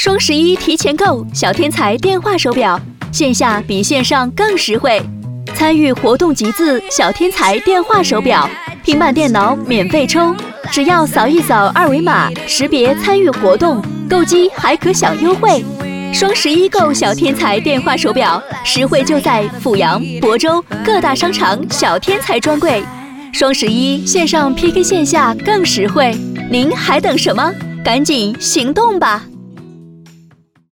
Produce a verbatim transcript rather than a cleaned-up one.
双十一提前购小天才电话手表，线下比线上更实惠。参与活动集资小天才电话手表，平板电脑免费抽，只要扫一扫二维码，识别参与活动，购机还可享优惠。双十一购小天才电话手表，实惠就在阜阳、亳州各大商场小天才专柜。双十一线上 P K 线下更实惠，您还等什么？赶紧行动吧！